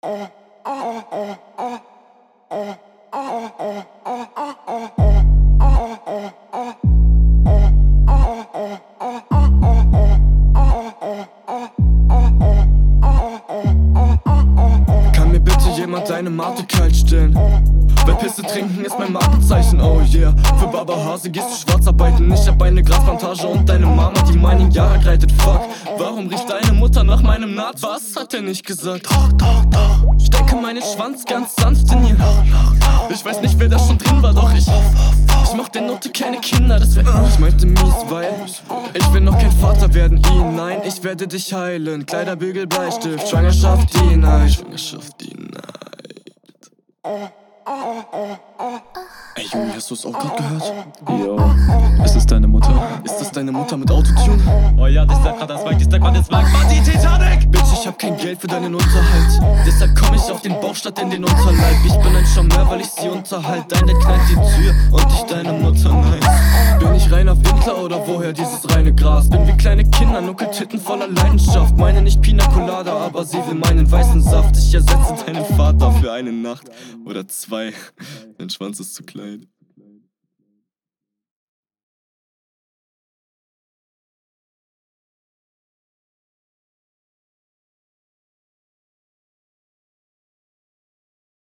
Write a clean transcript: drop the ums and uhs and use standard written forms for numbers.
Kann mir bitte jemand deine Mate kalt stellen? Weil Pisse trinken ist mein Markenzeichen, oh yeah. Für Baba Hase gehst du schwarz arbeiten. Ich hab eine Grasplantage und deine Mama, die meinen Jahr greitet. Fuck, warum riecht deine Mutter nach meinem Naht? Was hat er nicht gesagt? Stecke meinen Schwanz ganz sanft in ihr. Ich weiß nicht, wer da schon drin war, doch ich mach der Note keine Kinder, das wär ich meinte mies, weil ich will noch kein Vater werden, nein, ich werde dich heilen. Kleiderbügel, Bleistift, Schwangerschaft, die Neid. Ey Junge, hast du es auch grad gehört? Yo, ist es deine Mutter? Ist das deine Mutter mit Autotune? Oh ja, das lag grad das Werk, Party Titanic! Bitch, ich hab kein Geld für deinen Unterhalt. Deshalb komm ich auf den Bauch statt in den Unterleib. Ich bin ein Charmeur, weil ich sie unterhalt. Deine knallt die Tür und ich deine Mutter, nice. Bin ich rein auf Inter oder woher dieses reine Gras? Bin wie kleine Kinder, Nuckeltitten voller Leidenschaft. Meine nicht Pina Colada, aber sie will meinen weißen Saft. Ich ersetze deinen Vater für eine Nacht oder zwei. Dein Schwanz ist zu klein.